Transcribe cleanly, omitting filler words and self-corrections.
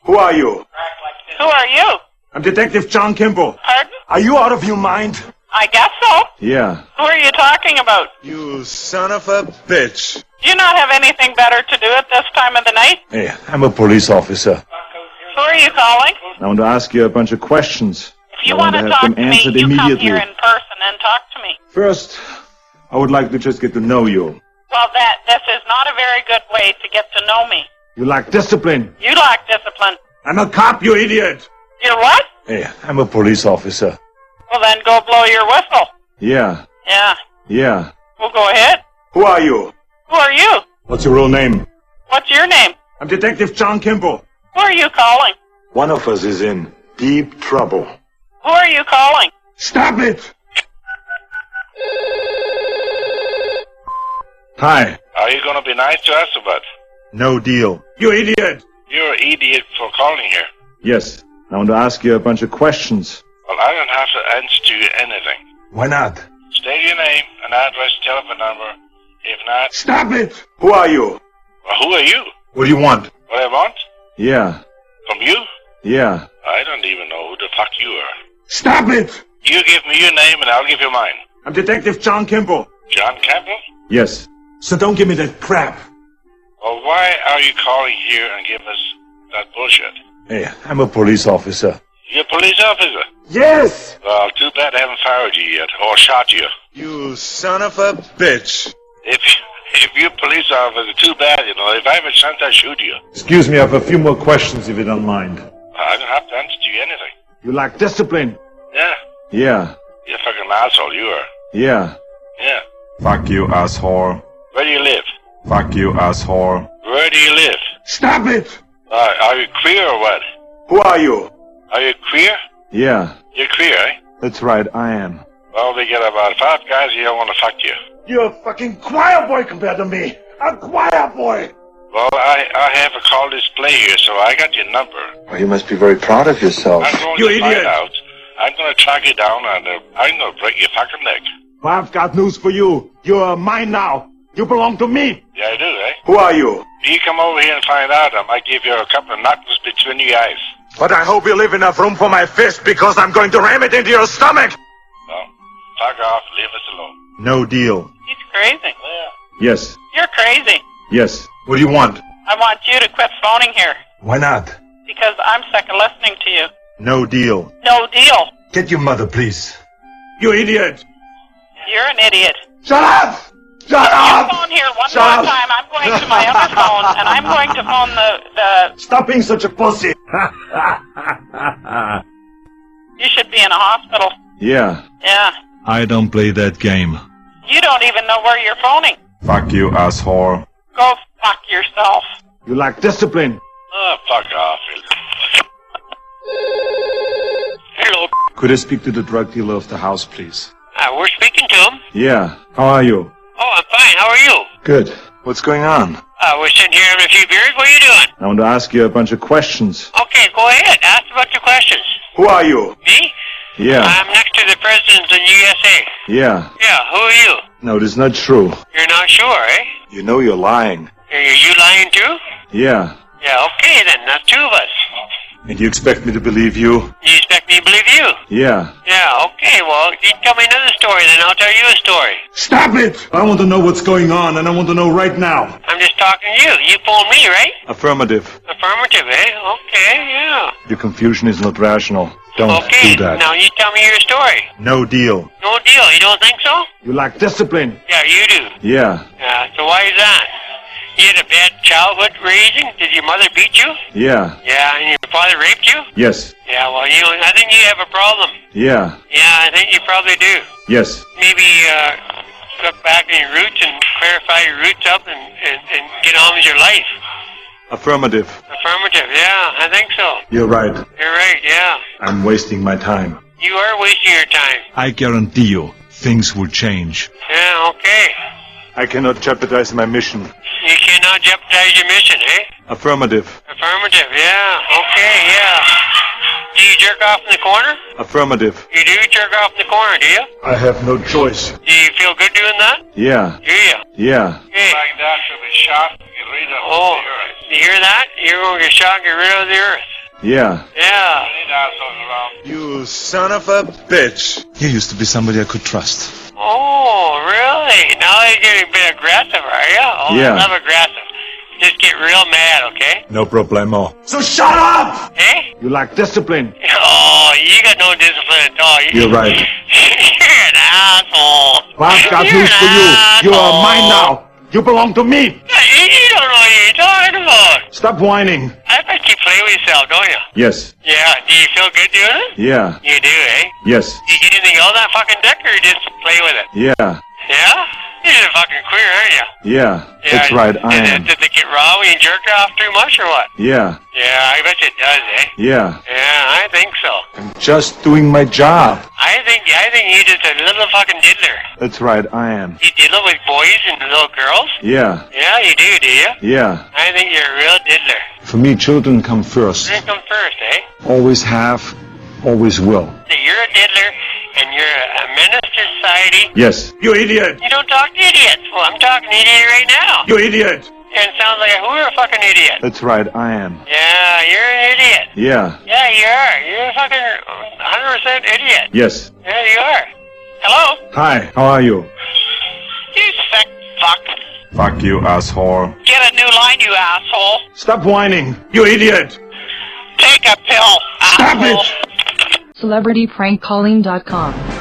Who are you? Who are you? I'm Detective John Kimball. Pardon? Are you out of your mind? I guess so. Yeah. Who are you talking about? You son of a bitch. Do you not have anything better to do at this time of the night? Hey, I'm a police officer. Who are you calling? I want to ask you a bunch of questions. If you I want to have talk them to me, answered you come immediately. here in person and talk to me. First, I would like to just get to know you. Well, this is not a very good way to get to know me. You lack discipline. You lack discipline. I'm a cop, you idiot. You're what? Hey, I'm a police officer. Well, then go blow your whistle. Yeah. Yeah. Yeah. Well, go ahead. Who are you? Who are you? What's your real name? What's your name? I'm Detective John Kimball. Who are you calling? One of us is in deep trouble. Who are you calling? Stop it! Hi. Are you going to be nice to us or what? No deal. You idiot! You're an idiot for calling here. Yes. I want to ask you a bunch of questions. Well, I don't have to answer you anything. Why not? State your name, an address, telephone number. If not, Stop it! Who are you? well, who are you? What do you want? What I want? Yeah. From you? Yeah. I don't even know who the fuck you are. Stop it! You give me your name and I'll give you mine. I'm Detective John Kimball. John Campbell? Yes. So don't give me that crap. Well, why are you calling here and give us that bullshit? Hey, I'm a police officer. You're a police officer? Yes! Well, too bad I haven't fired you yet, or shot you. You son of a bitch. If you're a police officer, too bad, you know. If I have a chance, I'll shoot you. Excuse me, I have a few more questions if you don't mind. I don't have to answer to you anything. You lack discipline. Yeah. Yeah. You're a fucking asshole, you are. Yeah. Yeah. Fuck you, asshole. Where do you live? Fuck you, asshole. Where do you live? Stop it! Are you queer or what? Who are you? Are you queer? Yeah. You're queer, eh? That's right, I am. Well, we get about 5 guys here who want to fuck you. You're a fucking choir boy compared to me. A choir boy! Well, I have a call display here, so I got your number. Well, you must be very proud of yourself. I'm going You to idiot! find out. I'm going to track you down and I'm going to break your fucking neck. Well, I've got news for you. You're mine now. You belong to me. Yeah, I do, eh? Who are you? You come over here and find out. I might give you a couple of knuckles between your eyes. But I hope you leave enough room for my fist because I'm going to ram it into your stomach. Well, fuck off. Leave us alone. No deal. He's crazy. Yeah. Yes. You're crazy. Yes. What do you want? I want you to quit phoning here Why not? because I'm sick of listening to you. No deal. No deal. Get your mother, please. You idiot! You're an idiot. Shut up! Shut You up! phone here one Shut more up. time. I'm going to my other phone, and I'm going to phone the... Stop being such a pussy! You should be in a hospital. Yeah. Yeah. I don't play that game. You don't even know where you're phoning. Fuck you, asshole. Go fuck yourself. You lack discipline. Oh, fuck off. Hello. Could I speak to the drug dealer of the house, please? We're speaking to him. Yeah. How are you? Oh, I'm fine. How are you? Good. What's going on? We're sitting here having a few beers. What are you doing? I want to ask you a bunch of questions. Okay, go ahead. Ask a bunch of questions. Who are you? Me? Yeah. I'm next to the president of the USA. Yeah. Yeah, who are you? No, this is not true. You're not sure, eh? You know you're lying. Are you lying too? Yeah. Yeah, okay then. That's 2 of us. And you expect me to believe you? You expect me to believe you? Yeah. Yeah, okay. Well, you tell me another story, then I'll tell you a story. Stop it! I want to know what's going on, and I want to know right now. I'm just talking to you. You phoned me, right? Affirmative. Affirmative, eh? Okay, yeah. Your confusion is not rational. Don't Okay, do that. now you tell me your story. No deal. No deal. You don't think so? You lack discipline. Yeah, you do. Yeah. Yeah, so why is that? You had a bad childhood raising? Did your mother beat you? Yeah. Yeah, and your father raped you? Yes. Yeah, well, I think you have a problem. Yeah. Yeah, I think you probably do. Yes. Maybe look back in your roots and clarify your roots up and get on with your life. Affirmative. Affirmative, yeah, I think so. You're right. You're right, yeah. I'm wasting my time. You are wasting your time. I guarantee you, things will change. Yeah, okay. I cannot jeopardize my mission. You cannot jeopardize your mission, eh? Affirmative. Affirmative, yeah. Okay, yeah. Do you jerk off in the corner? Affirmative. You do jerk off in the corner, do you? I have no choice. Do you feel good doing that? Yeah. Do you? Yeah. Hey. Like that should be shot and get rid of the earth. You hear that? You're going to get shot and get rid of the earth. Yeah. Yeah. You son of a bitch. You used to be somebody I could trust. Oh, really? Now you're getting a bit aggressive, are you? Oh, Yeah. I love aggressive. Just get real mad, okay? No problemo. So shut up! Eh? You lack discipline. Oh, you got no discipline at all. You're right. You're an asshole. I've got You're news an for you. You are asshole. mine now. You belong to me. You don't know what you're talking about. Stop whining. I bet you play with yourself, don't you? Yes. Yeah. Do you feel good doing it? Yeah. You do, eh? Yes. Do you get anything out of that fucking dick, or you just play with it? Yeah. Yeah? You're just fucking queer, aren't you? Yeah. Yeah. That's right. I am. Did they get raw when you jerked off too much, or what? Yeah. Yeah, I bet you it does, eh? Yeah. Yeah, I think so. I'm just doing my job. I think you're just a little fucking diddler. That's right. I am. You diddle with boys and little girls? Yeah. Yeah, you do you? Yeah. I think you're a real diddler. For me, children come first. You come first, eh? Always have. Always will. So you're a diddler, and you're a menace to society. Yes. You idiot! You don't talk to idiots. Well, I'm talking to idiot right now. You idiot! And it sounds like you're a fucking idiot. That's right. I am. Yeah, you're an idiot. Yeah. Yeah, you are. You're a fucking 100% idiot. Yes. Yeah, you are. Hello? Hi. How are you? You sick fuck. Fuck you, asshole. Get a new line, you asshole. Stop whining. You idiot! Take a pill, Stop asshole. it! CelebrityPrankCalling.com